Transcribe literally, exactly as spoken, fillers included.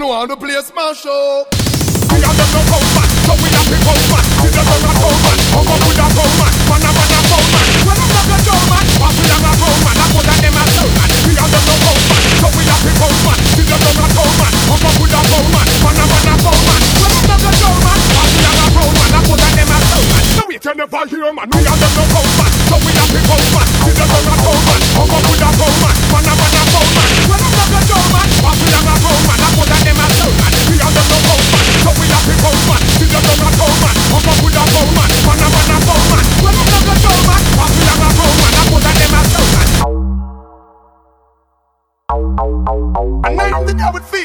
know how the place smash up. We are the no man, so we have to go man. We the no go man, come up with a go man. Man a man a go man. Well I'm not a go man, but we are a go man. I put that name as so man. We are the no man, so we have to go man. We the no go man, come up with a go man. Man a man a go man. Well I'm not a go man, but we are a go man. I put that name as so man. So we can never hear man. We are the no man, so we have to go man. We the no go man, come up with a go man. Man a man a go man. Well I'm not a go man, but we are a go man. I put that name as so man. We are the no man, so we have to go man. We the no go man, come up with a go man. Man a man a go man. Well I'm not a go man, but we are a go man. I put that name as so man. And now the devil.